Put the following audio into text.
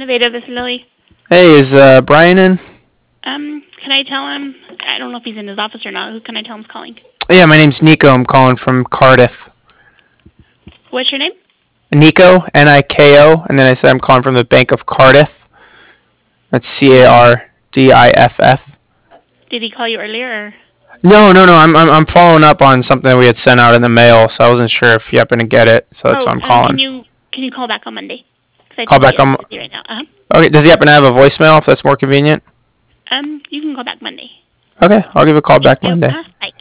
Innovative, this is Lily. Hey, is Brian in? Can I tell him? I don't know if he's in his office or not. Who can I tell him's calling? Yeah, my name's Nico. I'm calling from Cardiff. What's your name? Nico, Niko, and then I said I'm calling from the Bank of Cardiff. That's Cardiff. Did he call you earlier? Or? No. I'm following up on something that we had sent out in the mail, so I wasn't sure if you happen to get it. So that's why I'm calling. Can you call back on Monday? Call back on. Busy right now. Okay. Does he happen to have a voicemail if that's more convenient? You can call back Monday. Okay, I'll give a call back Monday. Bye.